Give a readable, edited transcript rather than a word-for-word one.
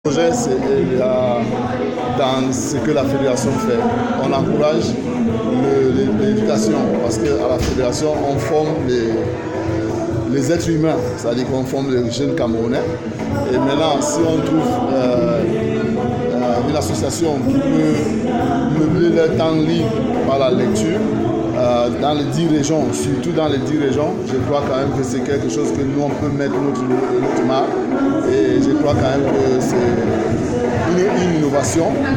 Le projet, c'est dans ce que la fédération fait. On encourage l'éducation parce qu'à la fédération, on forme les êtres humains, c'est-à-dire qu'on forme les jeunes Camerounais. Et maintenant, si on trouve une association qui peut meubler leur temps libre par la lecture, dans les 10 régions, surtout dans les 10 régions, je crois quand même que c'est quelque chose que nous, on peut mettre notre marque. Et je crois quand même que c'est une innovation